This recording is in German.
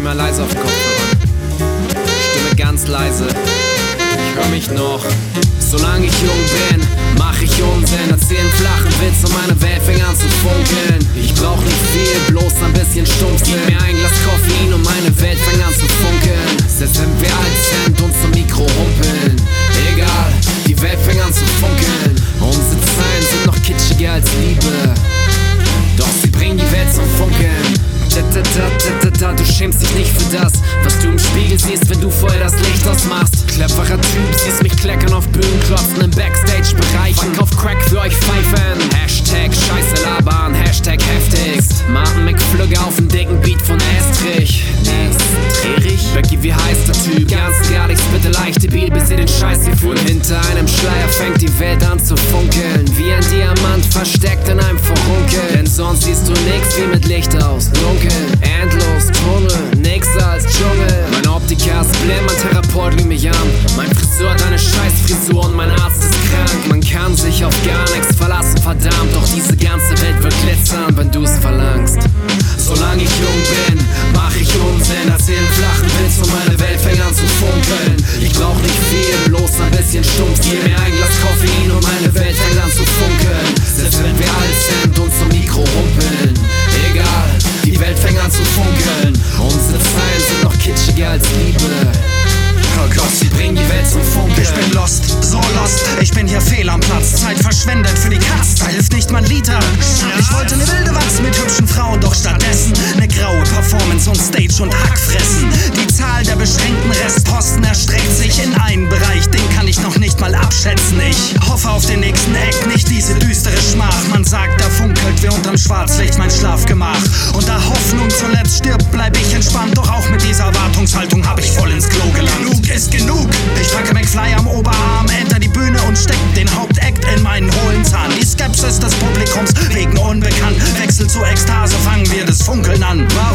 mal leise auf den Kopfhörern. Stimme ganz leise. Ich hör mich noch. Solange ich jung bin, mach ich Unsinn. Erzähl einen flachen Witz und meine Welt fängt an zu funkeln. Ich brauch nicht viel, bloß ein bisschen Stumpfsinn. Gib mir ein Glas Koffein und meine Welt fängt an zu funkeln. Selbst wenn wir alt sind und zum Mikro humpeln. Egal, die Welt fängt an zu funkeln. Unsere Zeilen sind noch kitschiger als Liebe, doch sie bringen die Welt zum Funkeln. Du schämst dich nicht für das, was du im Spiegel siehst, wenn du vorher das Licht ausmachst. Cleverer Typ, siehst mich kleckern auf Bühnen, klopfen im Backstage-Bereichen. Verkauf Crack für euch Pfeifen. Hashtag Scheiße labern, Hashtag heftigst. Martin McFlügge auf dem dicken Beat von Estrich. Trierig? Becky, wie heißt der Typ? Ganz gar nichts, bitte leichte Beat, bis ihr den Scheiß hier fühlt. Hinter einem Schleier fängt die Welt an zu funkeln, wie ein Diamant versteckt in einem Furunkel. Denn sonst siehst du nix wie mit Licht aus Dunkel. Endlos, Tunnel, nix als Dschungel. Mein Optiker ist blind, mein Therapeut lügt mich an. Mein Friseur hat eine Scheißfrisur und mein Arzt ist krank. Man kann sich auf gar nichts verlassen, verdammt. Doch diese ganze Welt wird glitzern, wenn du es verlangst. Solange ich jung bin, mach ich Unsinn. Erzähl einen flachen Witz und meine Welt fängt an zu funkeln. Ich brauch nicht viel, bloß ein bisschen Stumpf. Gib mir ein Glas Koffein und meine Welt fängt an zu funkeln. Selbst wenn wir alt sind und zum Mikro humpeln. Egal, die Welt fängt an zu funkeln. Unsere Zeilen sind noch kitschiger als Liebe. Oh Gott, sie bringen die Welt zum Funkeln. Ich bin lost, so lost. Ich bin hier fehl am Platz. Zeit verschwendet für die Katz. Da hilft nicht mein Liter. Ich wollte ne wilde Wachs mit hübschen Frauen, doch stattdessen ne graue Performance und Stage und Hackfressen. Die Zahl der beschränkten Restposten erstreckt sich in einen Bereich, den kann ich noch nicht mal abschätzen. Ich hoffe auf den nächsten Act, nicht diese düstere Schmach. Man sagt, da funkelt wie unterm Schwarzlicht mein Schlafgemach. Und da Hoffnung zuletzt stirbt, bleib ich entspannt. Doch auch mit dieser Erwartungshaltung hab ich voll ins Klo gelangt. Genug ist genug. Ich packe McFly am Oberarm, enter die Bühne und steck den Hauptakt in meinen hohlen Zahn. Die Skepsis des Publikums wegen unbekannt wechselt zu Ekstase, fangen wir das Funkeln an.